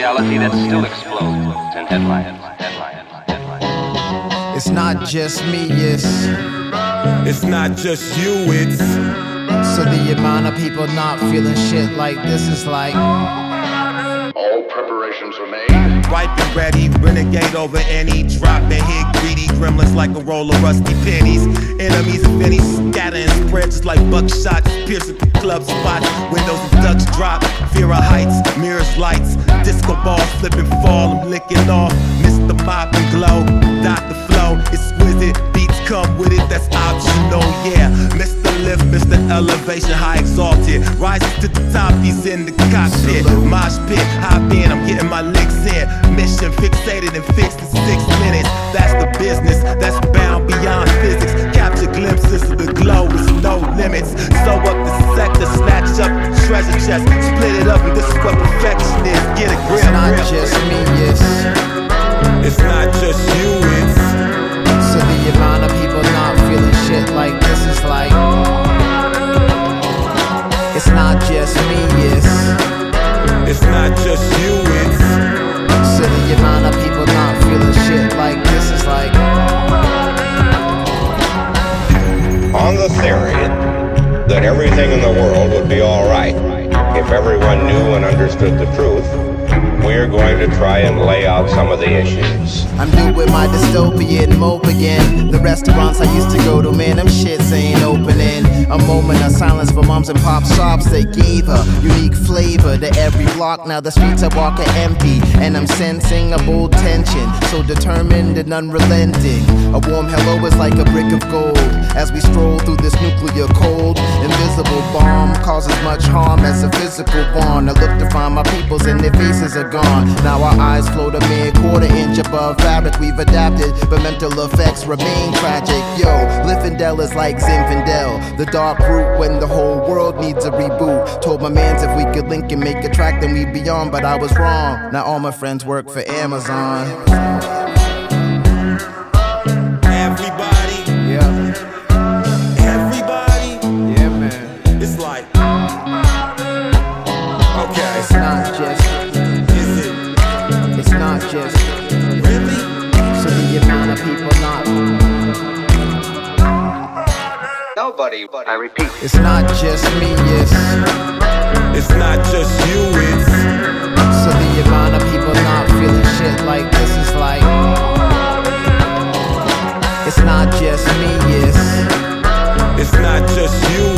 reality that still explodes in headlines. It's not just me, it's not just you, it's so the amount of people not feeling shit like this is like all preparations are made. ripe and ready, renegade over any drop and hit greedy gremlins like a roll of rusty pennies. Enemies of any scatter and spread just like buckshot, piercing the club spots. Windows and ducks drop, fear of heights, mirrors lights, disco balls slip and fall. I'm licking off, Mr. Mop and Glow, Dr. Flow, exquisite beats come with it, that's optional, yeah. Mr. Lift, Mr. Elevation, high exalted, rises to the top, he's in the cockpit. Mosh pit, hop in, I'm getting my licks in. Mission fixated and fixed in 6 minutes. That's the business, that's bound beyond physics. Capture glimpses of the glow with no limits. Sew up the sector, snatch up the treasure chest, split it up, and this is what perfection is. Get a grip. it's not just me, it's not just you, it's so the amount of people not feeling shit like this is like it's not just me, it's not just you, it's so the amount of people not feeling shit like this is like on the theory that everything in the world would be all right if everyone knew and understood the truth, we're going to try and lay out some of the issues. I'm doing my dystopian mope again. The restaurants I used to go to, man, them shits ain't opening. A moment of silence for moms and pop shops. They gave a unique flavor to every block. Now the streets I walk are empty, and I'm sensing a bold tension, so determined and unrelenting. A warm hello is like a brick of gold as we stroll through this nuclear cold. Invisible bomb causes much harm as a physical bond. I look to find my peoples and their faces are gone. Now our eyes float a mere quarter-inch above fabric we've adapted, but mental effects remain tragic. Yo, Liffendel is like Zinfandel, the dark root when the whole world needs a reboot. Told my mans if we could link and make a track then we'd be on, but I was wrong. Now all my friends work for Amazon. everybody, everybody, Yeah, man. it's like okay, It's not just, is it it's not just really? so the amount of people not. Nobody, I repeat, It's not just me, It's not just you, it's so the amount of people not feeling shit like this is like it's not just me, it's not just you,